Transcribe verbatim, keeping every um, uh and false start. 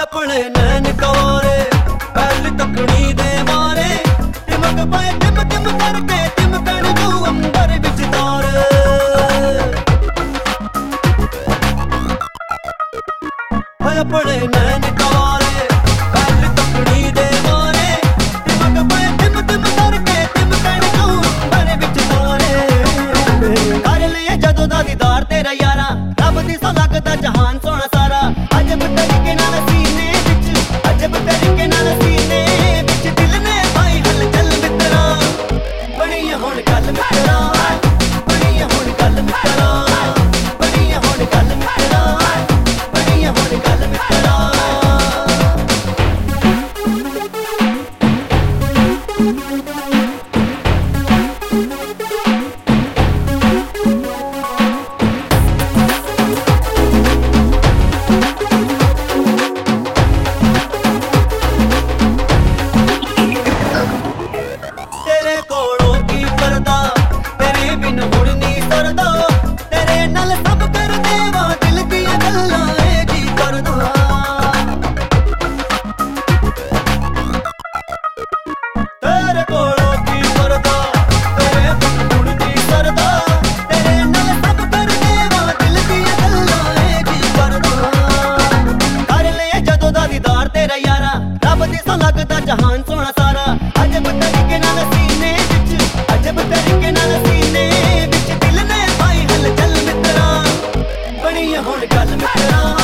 अपने नैन कवारे पहली तकनी दे मारे टिमक पाए टिम टिम करके टिमकन तू अंबर बिच तार अपने नैन कवारे पहली तकनी दे मारे टिमक पाए टिम टिम करके टिमकन तू अंबर बिच तारे कर लिए जदों दा दीदार तेरा यारा रब दी सौ लगदा जहान सोना सारा अजब तरीके नाल सीने विच अजब तरीके नाल सीने विच दिल ने पाई हलचल मित्रा बनी हुण गल मित्रा बनी हुण गल मित्रा बनी हुण गल मित्रा बनी हुण गल मित्रा लगदा जहान सोना सारा अजब तरीके नाल सीने विच अजब तरीके नाल सीने विच दिल ने पाई हलचल मित्रा बनी हुण गल मित्रा।